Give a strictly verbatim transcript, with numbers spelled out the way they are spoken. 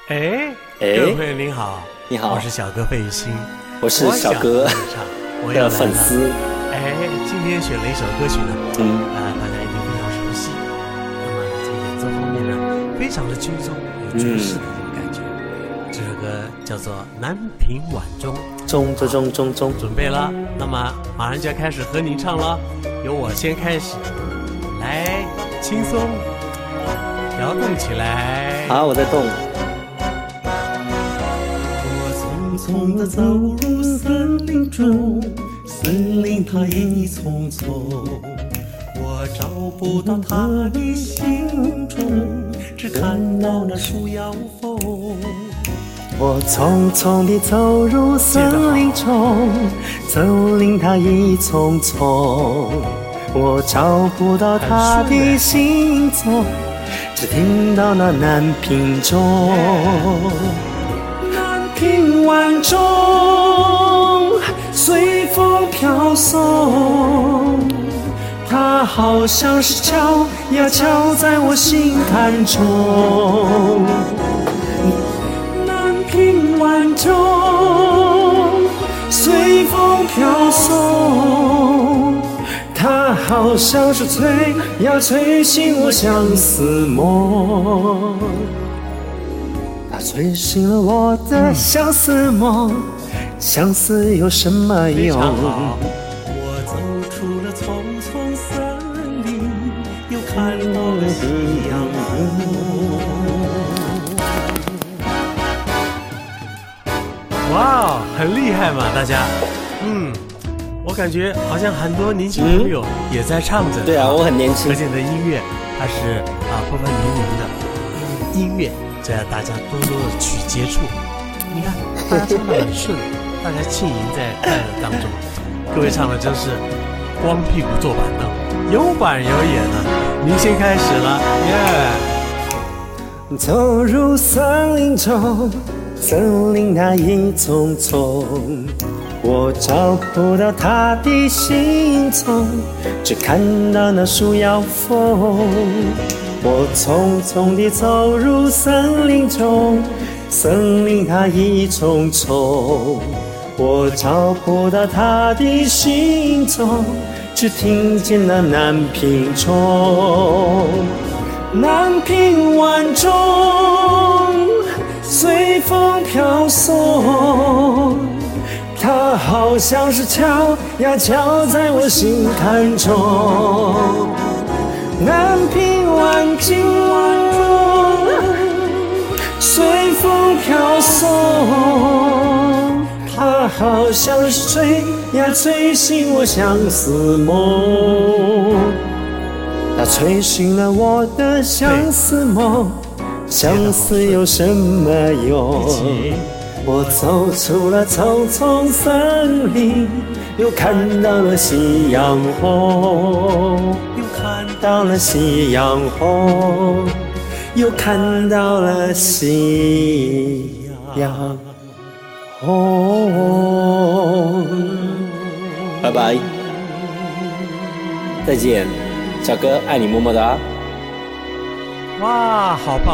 哎， 哎各位朋友您好， 你好我是小哥费玉清， 我是小哥的我要来了粉丝。 哎，今天选了一首歌曲呢， 嗯啊、大家一定非常熟悉。那么这个演奏方面呢，非常的轻松，有爵士的那种感觉。这首歌叫做《南屏晚钟》， 钟钟钟钟钟， 准备了，那么马上就要开始和您唱了，由我先开始，来，轻松摇动起来。 好，我在动。 我匆匆地走入森林中，森林它一丛丛，我找不到它的行踪，只看到那树摇风。 我匆匆地走入森林中，森林它一丛丛，我找不到它的行踪，只听到那南屏钟。南屏晚钟随风飘送，它好像是敲呀敲在我心坎中。南屏晚钟随风飘送，它好像是催呀催醒我相思梦，它催醒了我的相思梦，相思有什么非用？ 常好。 我走出了丛丛森林，又看到了夕阳红。 哇，很厉害嘛，大家。嗯，我感觉好像很多年轻朋友也在唱着。 对啊，我很年轻可。见的音乐它是啊不分年龄的音乐，这样大家多多的去接触。你看，大家唱得很顺，大家浸淫在快乐当中。各位唱的真是光屁股坐板凳，有板有眼呢。您先开始了，耶、 走入森林中，森林它一丛丛，我找不到它的行踪，只看到那树摇风。我匆匆地走入森林中，森林它一丛丛，我找不到它的行踪，只听见那南屏钟。南屏晚钟随风飘送，它好像是敲呀敲在我心坎中。南屏晚钟随风飘送，它好像是催呀催醒我相思梦，它催醒了我的相思梦，相思有什么用？我走出了丛丛森林，又看到了夕阳红，又看到了夕阳红，又看到了夕阳红。拜拜，再见。小哥爱你么么哒。 哇，好棒！